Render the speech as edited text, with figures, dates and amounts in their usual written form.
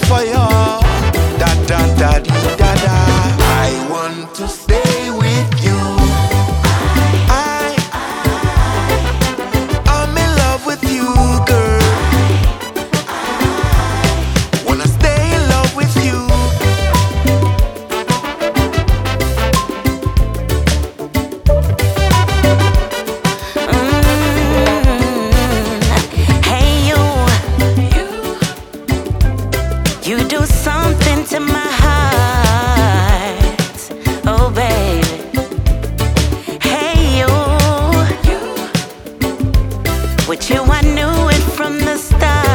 for you. Da da da dee, da da. I want to stay with you. I'm in love with you, girl. Wanna stay in love with you. Hey you do something to my heart, oh baby. Hey you, with you I knew it from the start.